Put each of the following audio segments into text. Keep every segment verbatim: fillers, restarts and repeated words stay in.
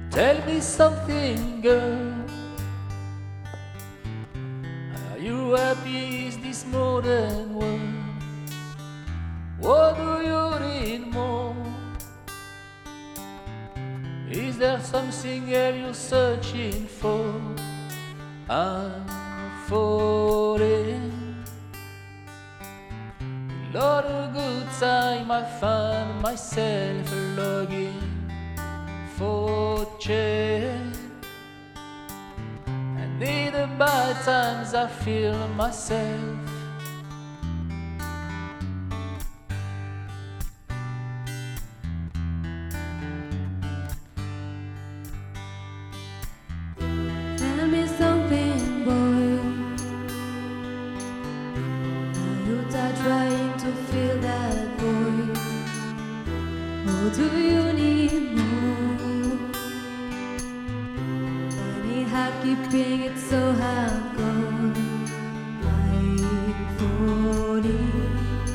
Tell me something, girl. Are you happy in this modern world? What do you need more? Is there something else you're searching for? I'm falling. A lot of good time I find myself longing for change. And in the bad times I feel myself. Tell me something, boy. Are you tired trying to fill that void? Or do you need more? Any help keeping it so hardcore? I'm falling.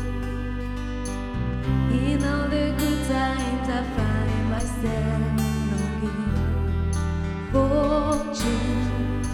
In all the good times I find myself longing for change.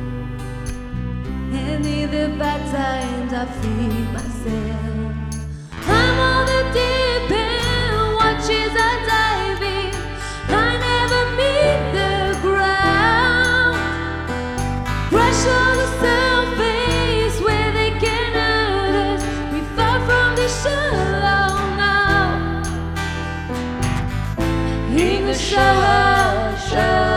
And in the bad times I feel myself. I'm on the deep end, watches are diving. I never meet the ground. Crash on the surface where they can hurt us. We fall from the shallow now. In the shallow, shallow.